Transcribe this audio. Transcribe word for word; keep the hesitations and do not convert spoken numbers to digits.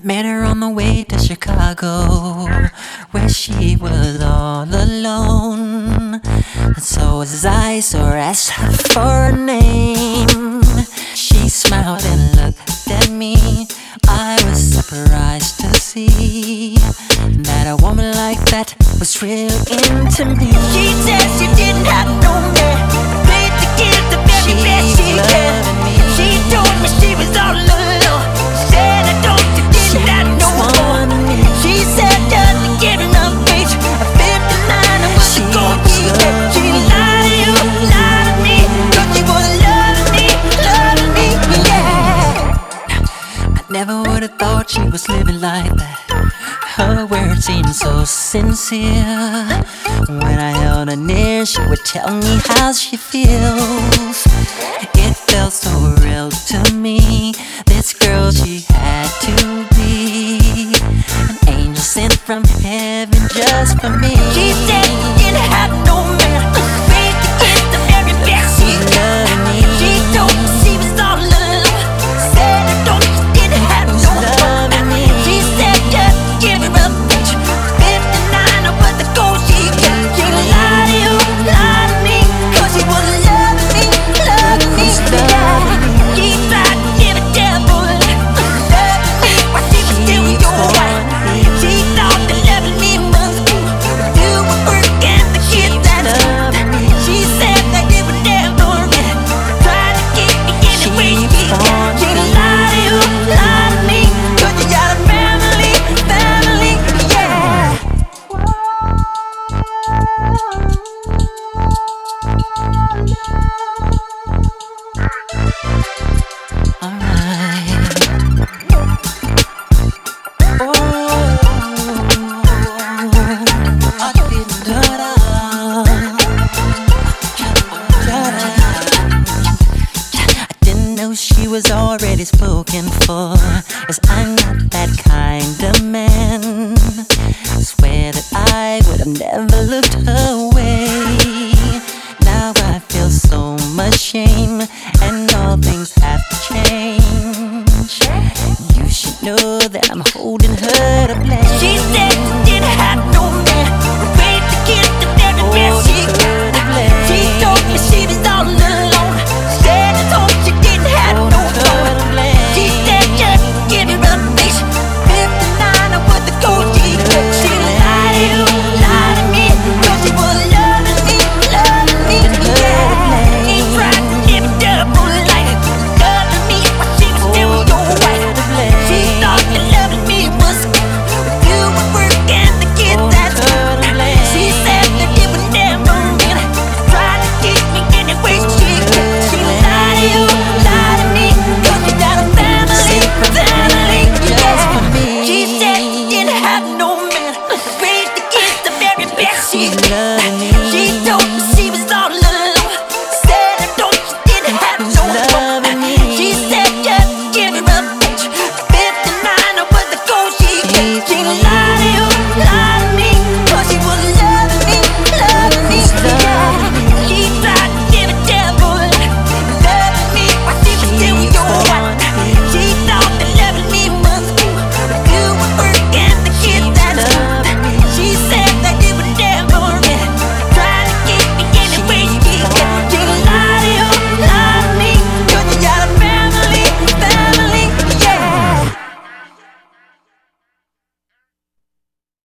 met her on the way to Chicago, where she was all alone. And so as I saw her, asked her for a name, she smiled and looked at me. I was surprised to see that a woman like that was real into me. She said she didn't have no man, paid to give the very best she can. She told me she was all alone. Said I don't, you didn't have no one. She said just to get enough age, a fifty-nine and was a gold digger. She lied to you, lied to me, but she was loving me, loving me, yeah. I never would have thought she was living like that. Her words seemed so sincere. When I held her near, she would tell me how she feels. It felt so real to me. This girl, she had to be an angel sent from heaven just for me. She said she didn't have no man, paid to get the very best she can. She told me she was all alone. Said I don't, you didn't have no man. She said just give her a bitch, fifty-nine or what the gold she can. She lied to you, lied to me, cause she was loving me, loving me, yeah. She tried to give a devil, loving me while she was still your wife. She thought that loving me was do a work and the kids at home. She said that it would never end, tried to keep me any way she can. She lied to you, lied to me, cause you got a family, family, yeah. Alright. Oh, I didn't da-da. I didn't know she was already spoken for, 'cause I'm not that kind of man. Swear that I would have never looked her way. Now I feel so much shame, and all things have to change. You should know that I'm holding her to blame. She said she didn't have